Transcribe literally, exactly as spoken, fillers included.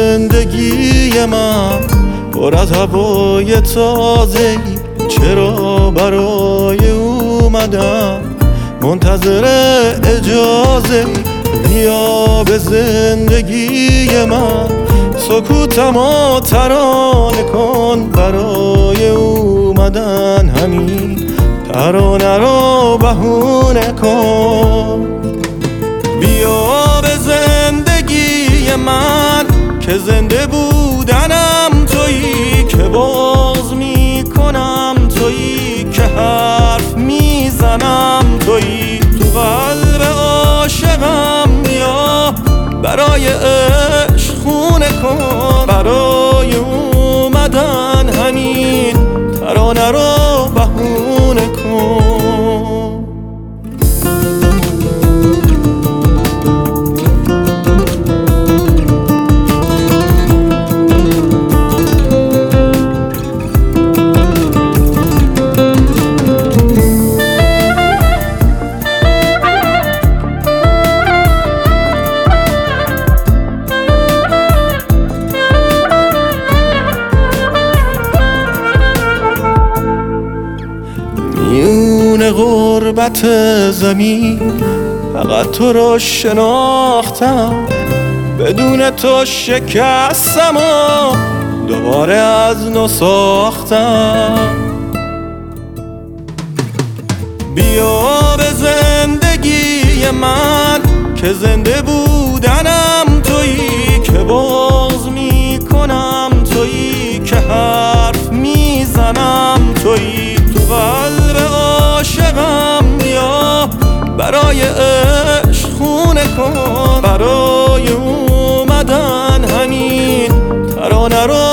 زندگی من پر از هوای تازه‌ای، چرا برای اومدم منتظر اجازه؟ بیا به زندگی من، سکوتمو ترانه کن، برای اومدن همین ترانه رو بهونه کن. بیا به زندگی من که زنده بودنم تویی، که باز میکنم تویی، که حرف میزنم تویی. تو قلب عاشقم بیا، برای عشق خونه کن، برای اومدن همین ترانه رو بهونه کن. میون غربت زمین فقط تو رو شناختم، بدون تو شکستم و دوباره از نو ساختم. بیا به زندگی من که زنده بودنم تویی، که باز میکنم تویی، که حرف میزنم تویی. تو قلب عاشقم بیا، برای عشق خونه کن، برای اومدن همین ترانه رو